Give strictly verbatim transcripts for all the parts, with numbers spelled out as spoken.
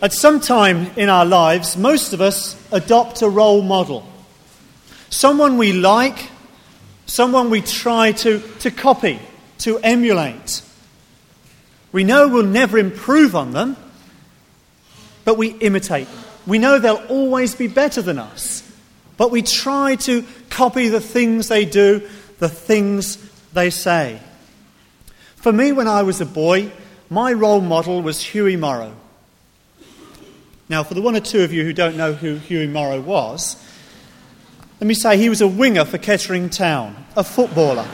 At some time in our lives, most of us adopt a role model. Someone we like, someone we try to, to copy, to emulate. We know we'll never improve on them, but we imitate them. We know they'll always be better than us, but we try to copy the things they do, the things they say. For me, when I was a boy, my role model was Hughie Morrow. Now, for the one or two of you who don't know who Hughie Morrow was, let me say he was a winger for Kettering Town, a footballer.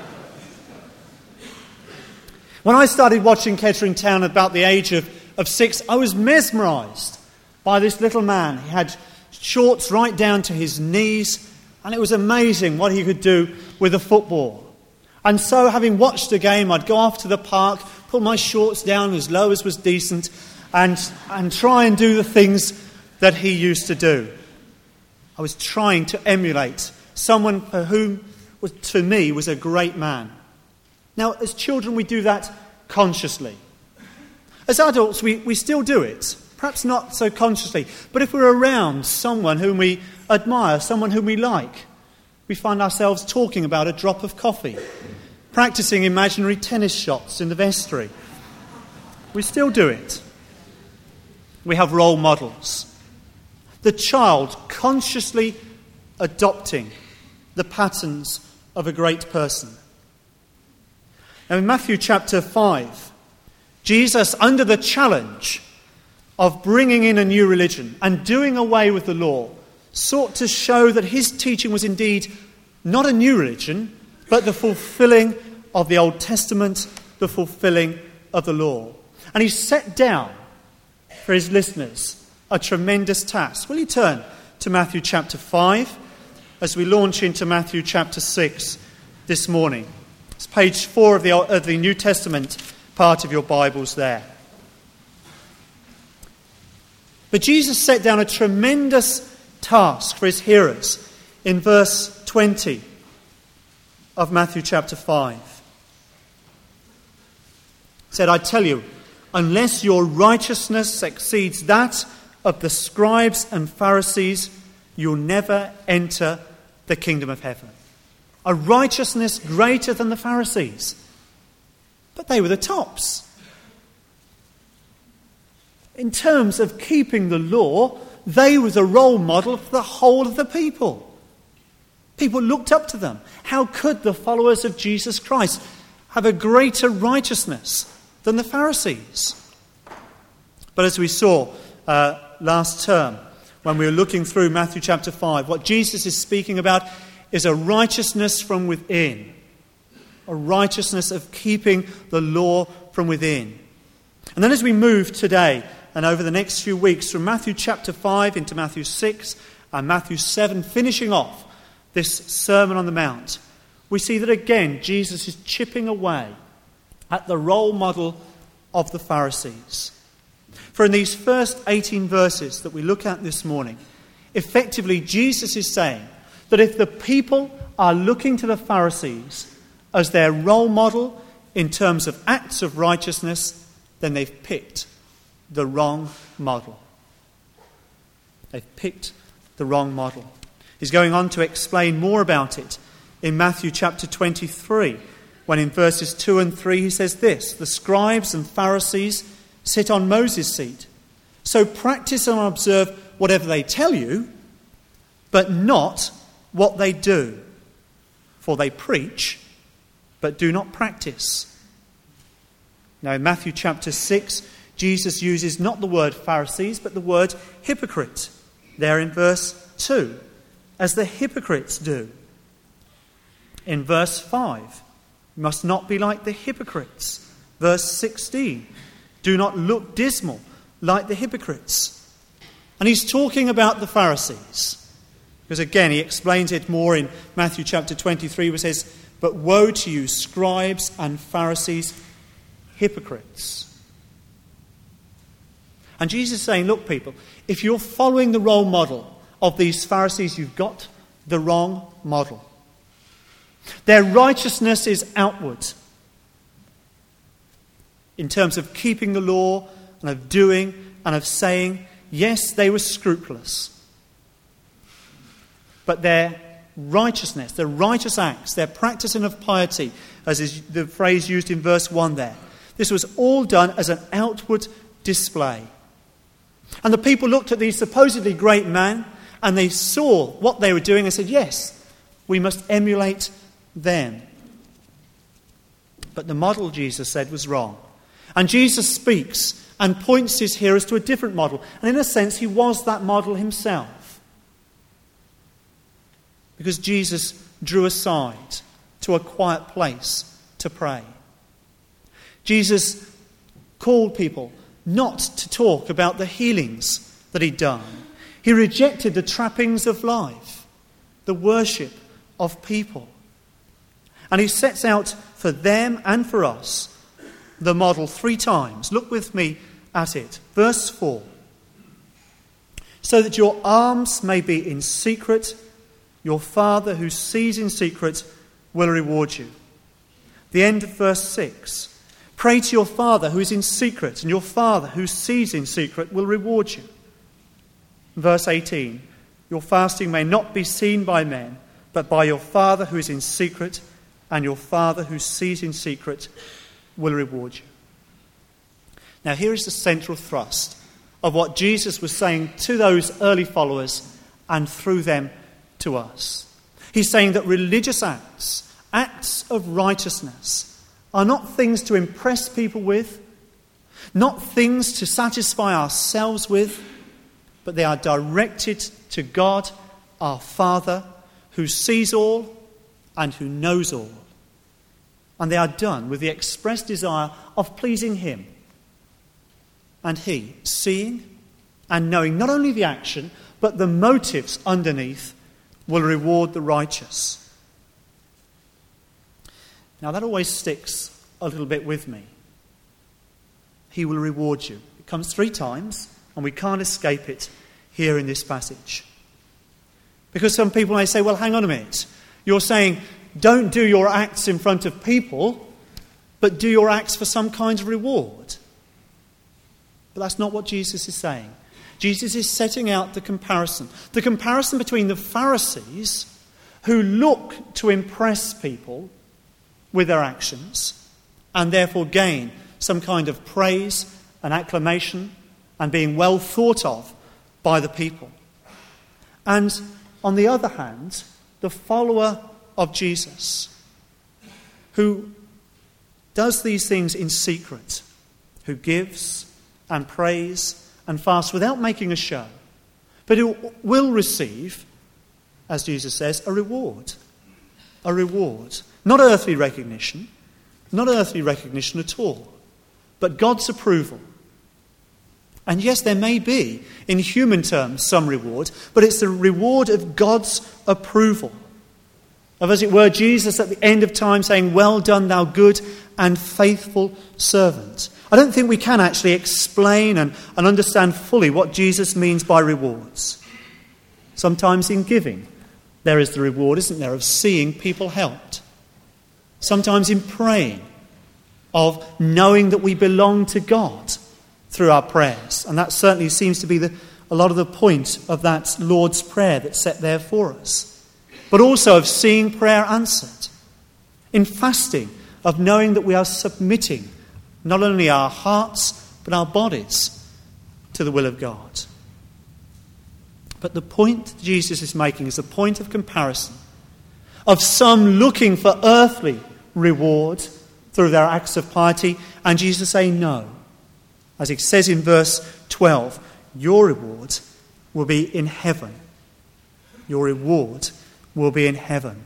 When I started watching Kettering Town at about the age of, of six, I was mesmerised by this little man. He had shorts right down to his knees, and it was amazing what he could do with a football. And so, having watched a game, I'd go off to the park, pull my shorts down as low as was decent, and, and try and do the things that he used to do. I was trying to emulate someone for whom, was, to me, was a great man. Now, as children, we do that consciously. As adults, we, we still do it, perhaps not so consciously. But if we're around someone whom we admire, someone whom we like, we find ourselves talking about a drop of coffee, practicing imaginary tennis shots in the vestry. We still do it. We have role models. The child consciously adopting the patterns of a great person. Now in Matthew chapter five, Jesus, under the challenge of bringing in a new religion and doing away with the law, sought to show that his teaching was indeed not a new religion, but the fulfilling of the Old Testament, the fulfilling of the law. And he set down for his listeners a tremendous task. Will you turn to Matthew chapter five as we launch into Matthew chapter six this morning? It's page four of the, of the New Testament part of your Bibles there. But Jesus set down a tremendous task for his hearers in verse twenty of Matthew chapter five. He said, I tell you, unless your righteousness exceeds that of the scribes and Pharisees, you'll never enter the kingdom of heaven. A righteousness greater than the Pharisees. But they were the tops. In terms of keeping the law, they were the role model for the whole of the people. People looked up to them. How could the followers of Jesus Christ have a greater righteousness than the Pharisees? But as we saw uh, last term, when we were looking through Matthew chapter five, what Jesus is speaking about is a righteousness from within. A righteousness of keeping the law from within. And then as we move today and over the next few weeks from Matthew chapter five into Matthew six and Matthew seven, finishing off this Sermon on the Mount, we see that again Jesus is chipping away at the role model of the Pharisees. For in these first eighteen verses that we look at this morning, effectively Jesus is saying that if the people are looking to the Pharisees as their role model in terms of acts of righteousness, then they've picked the wrong model. They've picked the wrong model. He's going on to explain more about it in Matthew chapter twenty-three, when in verses two and three he says this, the scribes and Pharisees sit on Moses' seat. So practice and observe whatever they tell you, but not what they do. For they preach, but do not practice. Now in Matthew chapter six, Jesus uses not the word Pharisees, but the word hypocrite. There in verse two, as the hypocrites do. In verse five, you must not be like the hypocrites. Verse sixteen, do not look dismal like the hypocrites. And he's talking about the Pharisees. Because again, he explains it more in Matthew chapter twenty-three, where he says, but woe to you, scribes and Pharisees, hypocrites. And Jesus is saying, look people, if you're following the role model of these Pharisees, you've got the wrong model. Their righteousness is outward in terms of keeping the law and of doing and of saying. Yes, they were scrupulous. But their righteousness, their righteous acts, their practicing of piety, as is the phrase used in verse one there, this was all done as an outward display. And the people looked at these supposedly great men and they saw what they were doing and said, yes, we must emulate them. But the model, Jesus said, was wrong. And Jesus speaks and points his hearers to a different model. And in a sense, he was that model himself. Because Jesus drew aside to a quiet place to pray. Jesus called people not to talk about the healings that he'd done. He rejected the trappings of life, the worship of people. And he sets out for them and for us the model three times. Look with me at it. Verse four. So that your alms may be in secret, your Father who sees in secret will reward you. The end of verse six. Pray to your Father who is in secret, and your Father who sees in secret will reward you. Verse eighteen. Your fasting may not be seen by men, but by your Father who is in secret, and your Father who sees in secret will reward you. Now here is the central thrust of what Jesus was saying to those early followers and through them to us. He's saying that religious acts, acts of righteousness, are not things to impress people with, not things to satisfy ourselves with, but they are directed to God, our Father, who sees all and who knows all. And they are done with the express desire of pleasing him. And he, seeing and knowing not only the action, but the motives underneath, will reward the righteous. Now that always sticks a little bit with me. He will reward you. It comes three times, and we can't escape it here in this passage. Because some people may say, well, hang on a minute. You're saying, don't do your acts in front of people, but do your acts for some kind of reward. But that's not what Jesus is saying. Jesus is setting out the comparison. The comparison between the Pharisees, who look to impress people with their actions, and therefore gain some kind of praise and acclamation and being well thought of by the people. And on the other hand, the follower of Jesus, who does these things in secret, who gives and prays and fasts without making a show, but who will receive, as Jesus says, a reward. A reward. Not earthly recognition, not earthly recognition at all, but God's approval. And yes, there may be, in human terms, some reward, but it's the reward of God's approval. Of, as it were, Jesus at the end of time saying, well done, thou good and faithful servant. I don't think we can actually explain and, and understand fully what Jesus means by rewards. Sometimes in giving, there is the reward, isn't there, of seeing people helped. Sometimes in praying, of knowing that we belong to God through our prayers. And that certainly seems to be the, a lot of the point of that Lord's Prayer that's set there for us. But also of seeing prayer answered. In fasting, of knowing that we are submitting not only our hearts, but our bodies to the will of God. But the point Jesus is making is a point of comparison of some looking for earthly reward through their acts of piety, and Jesus saying no. As it says in verse twelve, your reward will be in heaven. Your reward will be in heaven.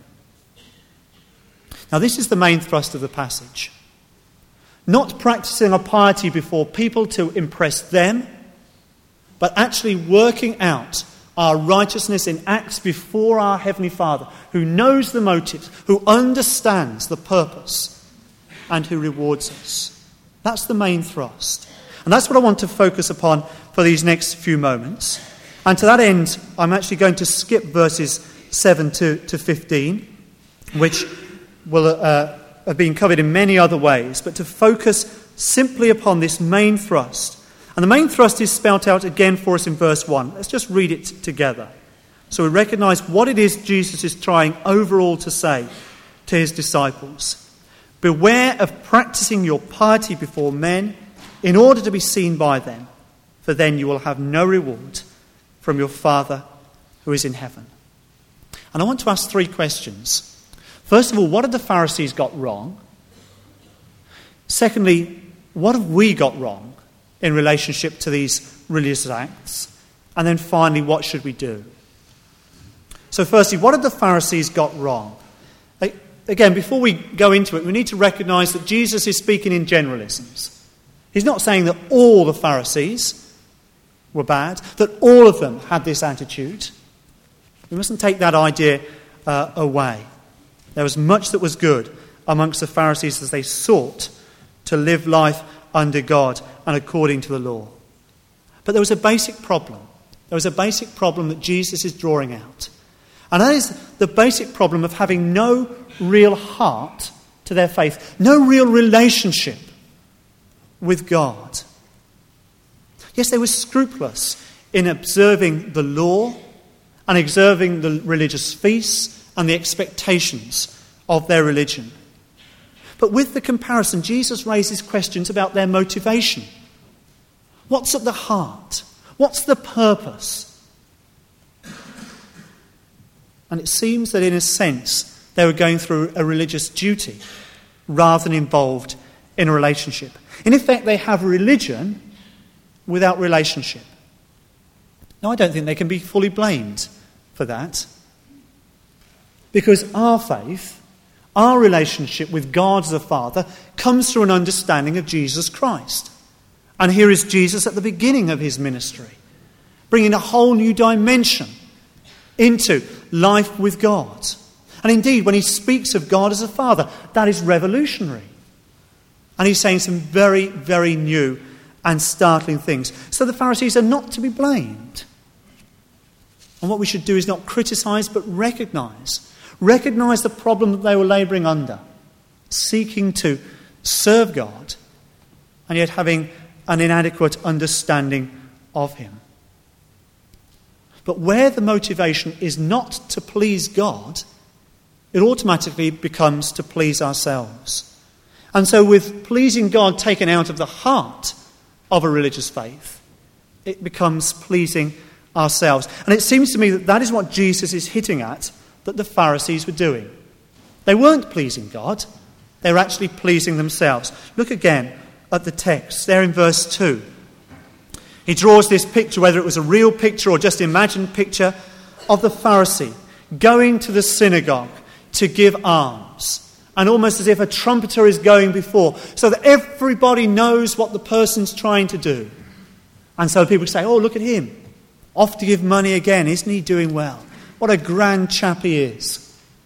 Now this is the main thrust of the passage. Not practicing a piety before people to impress them, but actually working out our righteousness in acts before our Heavenly Father, who knows the motives, who understands the purpose, and who rewards us. That's the main thrust. And that's what I want to focus upon for these next few moments. And to that end, I'm actually going to skip verses seven to, to fifteen, which will uh, have been covered in many other ways, but to focus simply upon this main thrust And the main thrust is spelt out again for us in verse one. Let's just read it together. So we recognise what it is Jesus is trying overall to say to his disciples. Beware of practicing your piety before men in order to be seen by them, for then you will have no reward from your Father who is in heaven. And I want to ask three questions. First of all, what have the Pharisees got wrong? Secondly, what have we got wrong in relationship to these religious acts? And then finally, what should we do? So firstly, what have the Pharisees got wrong? Again, before we go into it, we need to recognise that Jesus is speaking in generalisms. He's not saying that all the Pharisees were bad, that all of them had this attitude. We mustn't take that idea uh, away. There was much that was good amongst the Pharisees as they sought to live life under God and according to the law. But there was a basic problem. There was a basic problem that Jesus is drawing out. And that is the basic problem of having no real heart to their faith, no real relationship with God. Yes, they were scrupulous in observing the law and observing the religious feasts and the expectations of their religion. But with the comparison, Jesus raises questions about their motivation. What's at the heart? What's the purpose? And it seems that in a sense they were going through a religious duty rather than involved in a relationship. In effect, they have religion without relationship. Now, I don't think they can be fully blamed for that, because our faith, our relationship with God the Father, comes through an understanding of Jesus Christ. And here is Jesus at the beginning of his ministry, bringing a whole new dimension into life with God. And indeed, when he speaks of God as a Father, that is revolutionary. And he's saying some very, very new and startling things. So the Pharisees are not to be blamed. And what we should do is not criticise, but recognise. Recognise the problem that they were labouring under, seeking to serve God, and yet having an inadequate understanding of him. But where the motivation is not to please God, it automatically becomes to please ourselves. And so with pleasing God taken out of the heart of a religious faith, it becomes pleasing ourselves. And it seems to me that that is what Jesus is hitting at, that the Pharisees were doing. They weren't pleasing God, they were actually pleasing themselves. Look again at the text, there in verse two. He draws this picture, whether it was a real picture or just imagined picture, of the Pharisee going to the synagogue to give alms. And almost as if a trumpeter is going before, so that everybody knows what the person's trying to do. And so people say, oh, look at him, off to give money again, isn't he doing well? What a grand chap he is.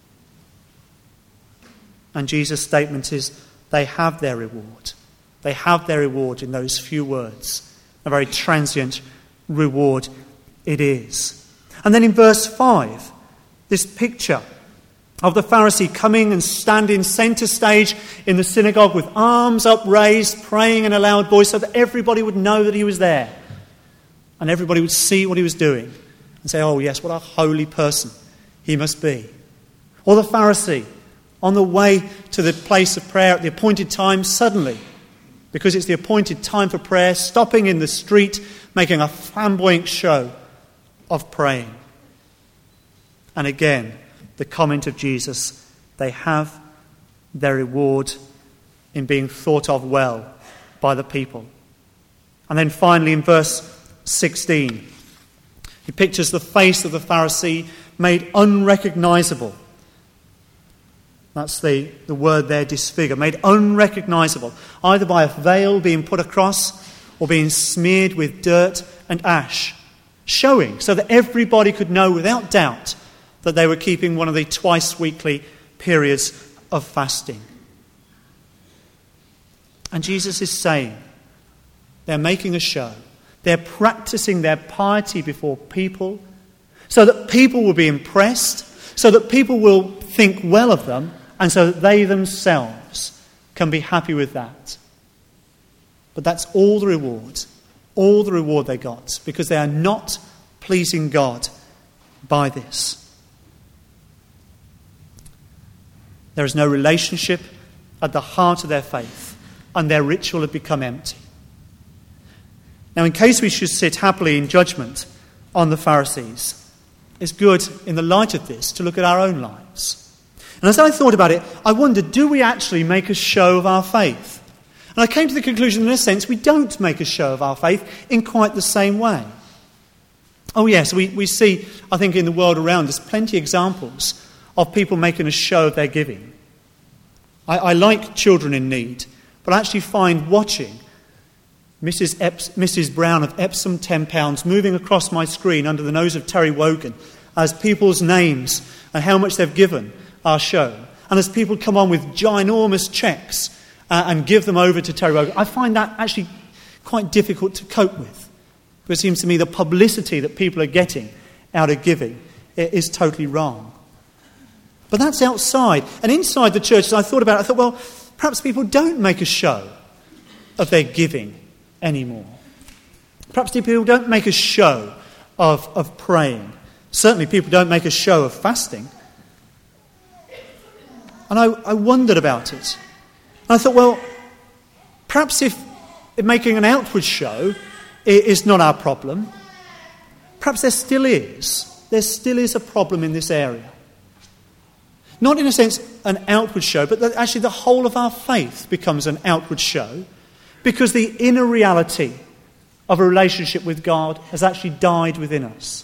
And Jesus' statement is, they have their reward. They have their reward in those few words. A very transient reward it is. And then in verse five, this picture of the Pharisee coming and standing centre stage in the synagogue with arms upraised, praying in a loud voice so that everybody would know that he was there. And everybody would see what he was doing and say, oh yes, what a holy person he must be. Or the Pharisee on the way to the place of prayer at the appointed time, suddenly, because it's the appointed time for prayer, stopping in the street, making a flamboyant show of praying. And again, the comment of Jesus, they have their reward in being thought of well by the people. And then finally in verse sixteen, he pictures the face of the Pharisee made unrecognisable. That's the, the word there, disfigure, made unrecognisable, either by a veil being put across or being smeared with dirt and ash, showing so that everybody could know without doubt that they were keeping one of the twice weekly periods of fasting. And Jesus is saying, they're making a show. They're practicing their piety before people so that people will be impressed, so that people will think well of them, and so that they themselves can be happy with that. But that's all the reward all the reward they got, because they are not pleasing God by this. There is no relationship at the heart of their faith, and their ritual had become empty. Now, in case we should sit happily in judgment on the Pharisees, it's good in the light of this to look at our own lives. And as I thought about it, I wondered, do we actually make a show of our faith? And I came to the conclusion, in a sense, we don't make a show of our faith in quite the same way. Oh yes, we, we see, I think, in the world around us, plenty of examples of people making a show of their giving. I, I like children in need, but I actually find watching Missus Eps, Missus Brown of Epsom ten pounds moving across my screen under the nose of Terry Wogan as people's names and how much they've given are shown. And as people come on with ginormous cheques uh, and give them over to Terry Wogan, I find that actually quite difficult to cope with. Because it seems to me the publicity that people are getting out of giving is totally wrong. But that's outside. And inside the church, as I thought about it, I thought, well, perhaps people don't make a show of their giving anymore. Perhaps people don't make a show of, of praying. Certainly people don't make a show of fasting. And I, I wondered about it. And I thought, well, perhaps if, if making an outward show is not our problem, perhaps there still is. There still is a problem in this area. Not in a sense an outward show, but that actually the whole of our faith becomes an outward show because the inner reality of a relationship with God has actually died within us.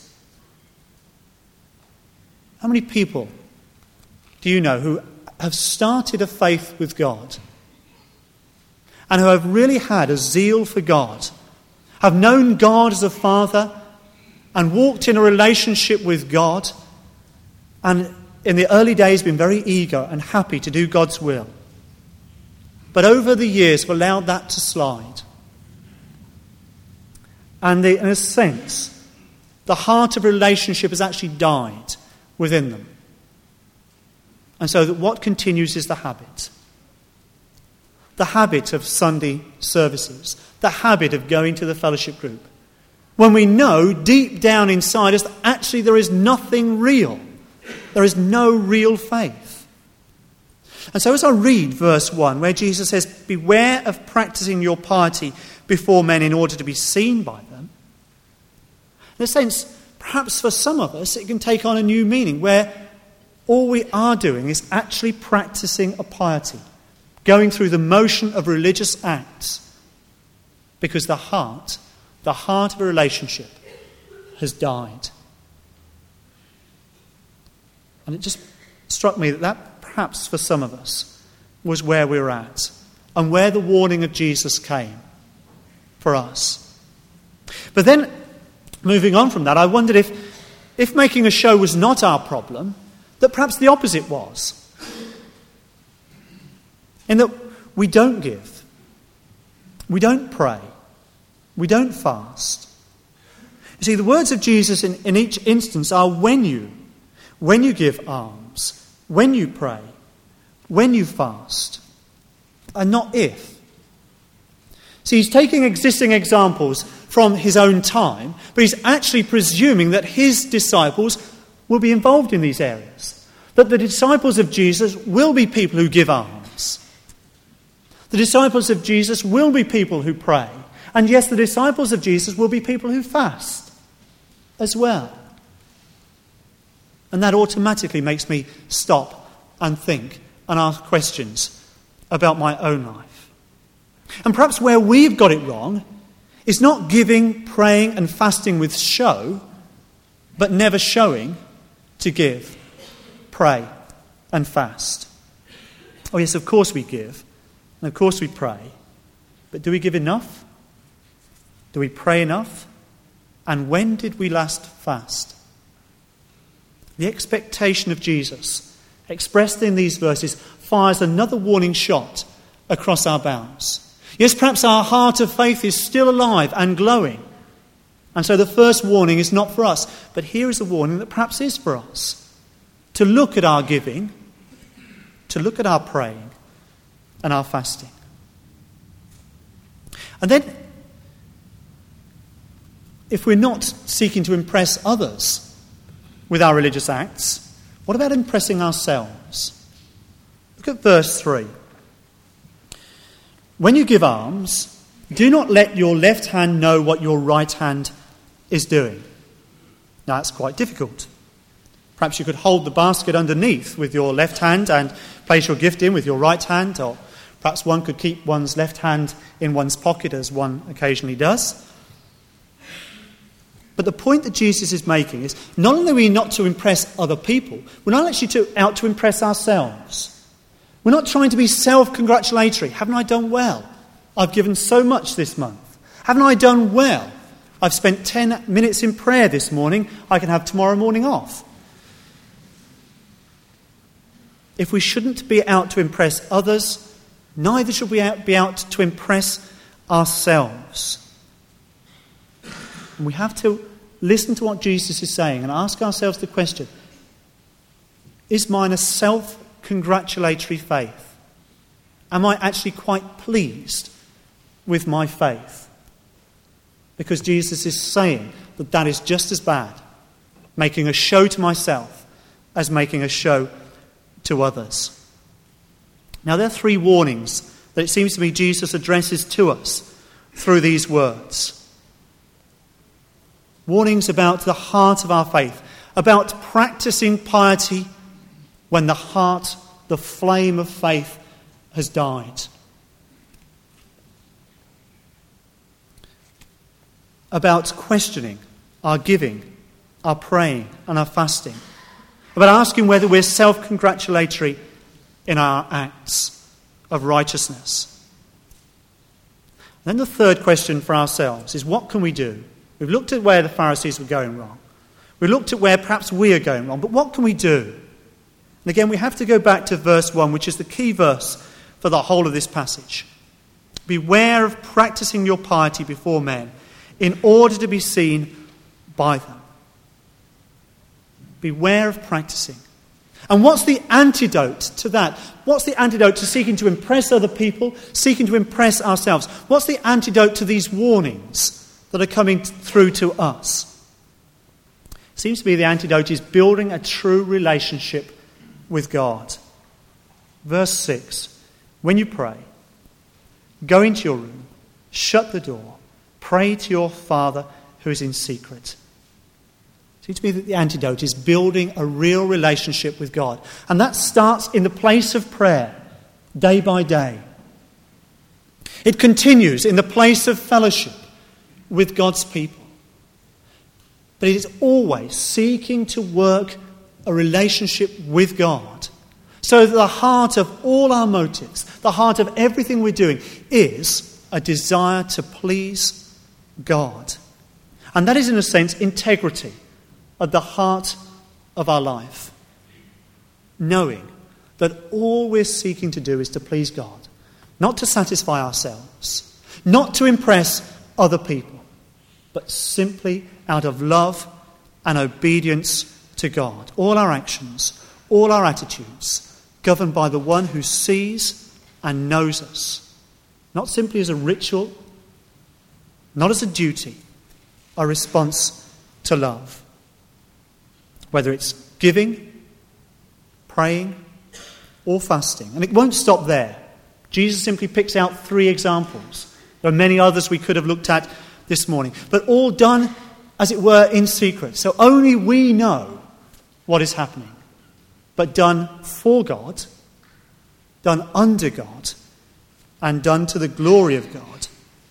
How many people do you know who have started a faith with God and who have really had a zeal for God, have known God as a Father and walked in a relationship with God, and in the early days been very eager and happy to do God's will, but over the years have allowed that to slide? And they, in a sense, the heart of relationship has actually died within them. And so that what continues is the habit. The habit of Sunday services. The habit of going to the fellowship group. When we know deep down inside us that actually there is nothing real. There is no real faith. And so as I read verse one, where Jesus says, beware of practicing your piety before men in order to be seen by them. In a sense, perhaps for some of us it can take on a new meaning, where all we are doing is actually practicing a piety, going through the motion of religious acts, because the heart, the heart of a relationship has died. And it just struck me that that perhaps for some of us was where we were at and where the warning of Jesus came for us. But then, moving on from that, I wondered if, if making a show was not our problem, that perhaps the opposite was. In that we don't give, we don't pray, we don't fast. You see, the words of Jesus in, in each instance are when you, when you give alms, when you pray, when you fast, and not if. See, he's taking existing examples from his own time, but he's actually presuming that his disciples will be involved in these areas. That the disciples of Jesus will be people who give alms. The disciples of Jesus will be people who pray. And yes, the disciples of Jesus will be people who fast as well. And that automatically makes me stop and think and ask questions about my own life. And perhaps where we've got it wrong is not giving, praying and fasting with show, but never showing to give, pray and fast. Oh yes, of course we give, and of course we pray, but do we give enough? Do we pray enough? And when did we last fast? The expectation of Jesus, expressed in these verses, fires another warning shot across our bows. Yes, perhaps our heart of faith is still alive and glowing. And so the first warning is not for us. But here is a warning that perhaps is for us. To look at our giving, to look at our praying and our fasting. And then if we're not seeking to impress others with our religious acts, what about impressing ourselves? Look at verse three. When you give alms, do not let your left hand know what your right hand is doing. Now, that's quite difficult. Perhaps you could hold the basket underneath with your left hand and place your gift in with your right hand, or perhaps one could keep one's left hand in one's pocket, as one occasionally does. But the point that Jesus is making is not only are we not to impress other people, we're not actually to, out to impress ourselves. We're not trying to be self-congratulatory. Haven't I done well? I've given so much this month. Haven't I done well? I've spent ten minutes in prayer this morning. I can have tomorrow morning off. If we shouldn't be out to impress others, neither should we be out to impress ourselves. And we have to listen to what Jesus is saying and ask ourselves the question, is mine a self-congratulatory faith? Am I actually quite pleased with my faith? Because Jesus is saying that that is just as bad, making a show to myself as making a show to others. Now, there are three warnings that it seems to me Jesus addresses to us through these words. Warnings about the heart of our faith, about practicing piety when the heart, the flame of faith, has died. About questioning our giving, our praying, and our fasting. About asking whether we're self-congratulatory in our acts of righteousness. Then the third question for ourselves is, what can we do? We've looked at where the Pharisees were going wrong. We've looked at where perhaps we are going wrong. But what can we do? And again, we have to go back to verse one, which is the key verse for the whole of this passage. Beware of practicing your piety before men in order to be seen by them. Beware of practicing. And what's the antidote to that? What's the antidote to seeking to impress other people, seeking to impress ourselves? What's the antidote to these warnings that are coming through to us? It seems to be the antidote is building a true relationship with God. Verse six, when you pray, go into your room, shut the door, pray to your Father who is in secret. It seems to me that the antidote is building a real relationship with God. And that starts in the place of prayer, day by day. It continues in the place of fellowship with God's people. But it is always seeking to work a relationship with God, so that the heart of all our motives, the heart of everything we're doing, is a desire to please God. And that is, in a sense, integrity at the heart of our life. Knowing that all we're seeking to do is to please God, not to satisfy ourselves, not to impress other people, but simply out of love and obedience to God. All our actions, all our attitudes, governed by the one who sees and knows us, not simply as a ritual, not as a duty, a response to love. Whether it's giving, praying, or fasting. And it won't stop there. Jesus simply picks out three examples. There are many others we could have looked at this morning, but all done, as it were, in secret. So only we know what is happening, but done for God, done under God, and done to the glory of God.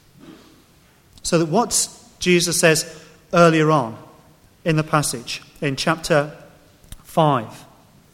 So that what Jesus says earlier on in the passage, in chapter five,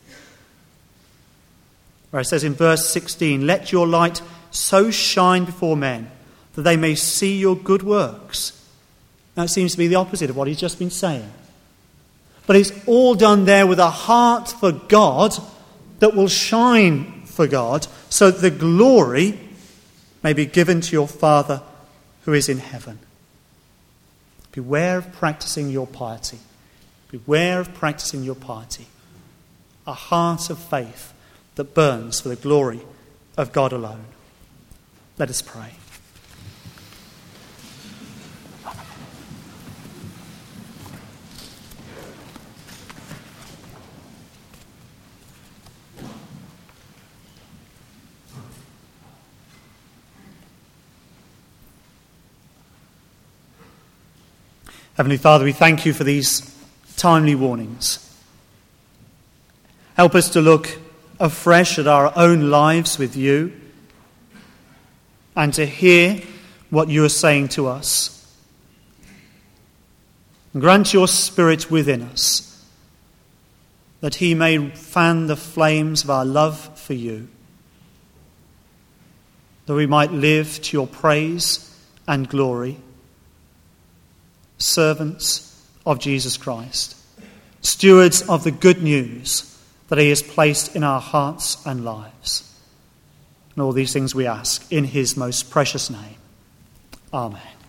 where it says in verse sixteen, let your light so shine before men that they may see your good works. Now it seems to be the opposite of what he's just been saying. But it's all done there with a heart for God that will shine for God, so that the glory may be given to your Father who is in heaven. Beware of practicing your piety. Beware of practicing your piety. A heart of faith that burns for the glory of God alone. Let us pray. Heavenly Father, we thank you for these timely warnings. Help us to look afresh at our own lives with you and to hear what you are saying to us. And grant your Spirit within us, that he may fan the flames of our love for you, that we might live to your praise and glory, servants of Jesus Christ, stewards of the good news that he has placed in our hearts and lives. And all these things we ask in his most precious name. Amen.